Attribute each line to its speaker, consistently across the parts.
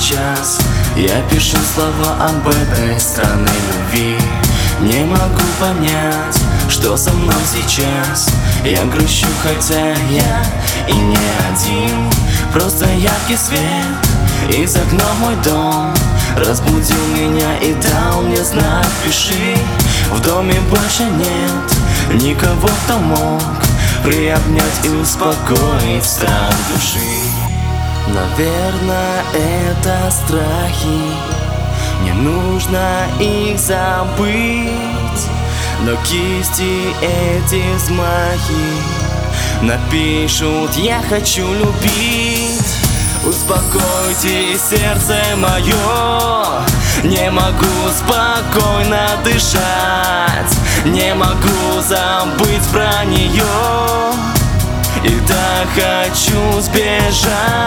Speaker 1: сейчас я пишу слова об этой странной любви. Не могу понять, что со мной сейчас. Я грущу, хотя я и не один. Просто яркий свет из окна в мой дом разбудил меня и дал мне знак: пиши. В доме больше нет никого, кто мог приобнять и успокоить страх души. Наверное, это страхи, не нужно их забыть. Но кисти эти взмахи напишут: я хочу любить. Успокойте сердце мое, не могу спокойно дышать, не могу забыть про нее. И так хочу сбежать.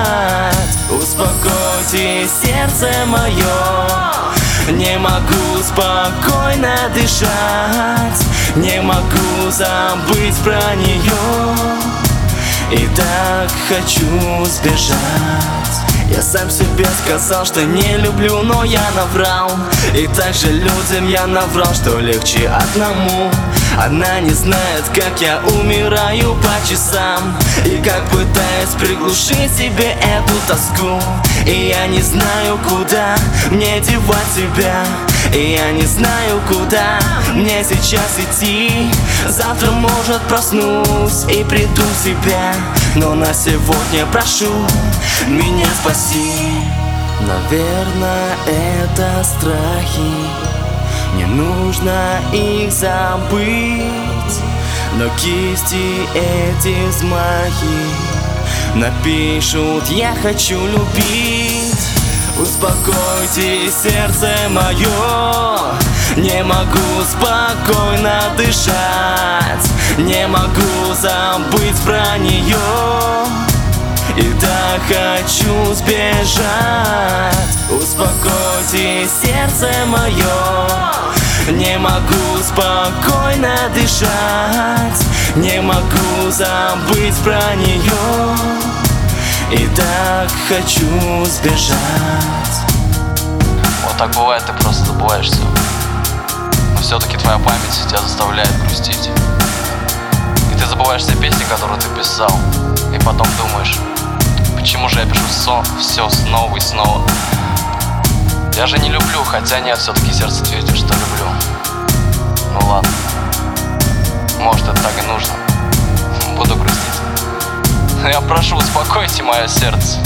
Speaker 1: Успокойте сердце мое, не могу спокойно дышать, не могу забыть про нее. И так хочу сбежать. Я сам себе сказал, что не люблю, но я наврал. И также людям я наврал, что легче одному. Она не знает, как я умираю по часам, и как пытаюсь приглушить себе эту тоску. И я не знаю, куда мне девать тебя, и я не знаю, куда мне сейчас идти. Завтра, может, проснусь и приду в себя, но на сегодня прошу меня спаси. Наверное, это страхи, не нужно их забыть. Но кисти эти взмахи напишут: я хочу любить. Успокойте сердце мое, не могу спокойно дышать, не могу забыть про нее. И так хочу сбежать. Успокойте сердце мое, не могу спокойно дышать, не могу забыть про нее. И так хочу сбежать.
Speaker 2: Вот так бывает, ты просто забываешь все. Но все-таки твоя память тебя заставляет грустить. И ты забываешь все песни, которые ты писал. И потом думаешь: почему же я пишу все снова и снова? Я же не люблю, хотя нет, все-таки сердце твердит, что люблю. Ну ладно, может, это так и нужно. Буду грустить. Но я прошу, успокойте мое сердце.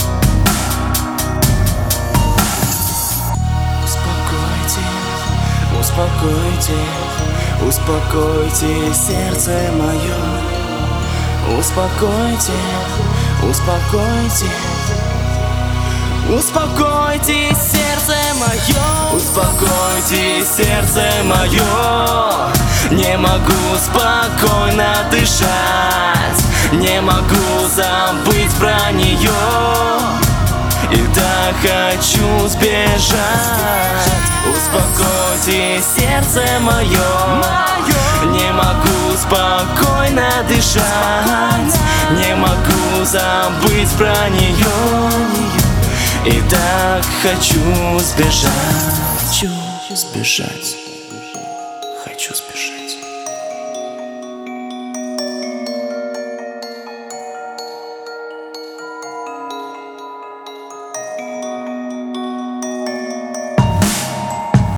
Speaker 1: Успокойте, успокойте, успокойте сердце мое. Успокойте, успокойте, успокойте сердце мое. Успокойте сердце мое, не могу спокойно дышать, не могу забыть про нее. И так хочу сбежать. Успокойте сердце мое, не могу спокойно дышать, не могу забыть про нее. И так хочу сбежать. Хочу сбежать. Хочу сбежать.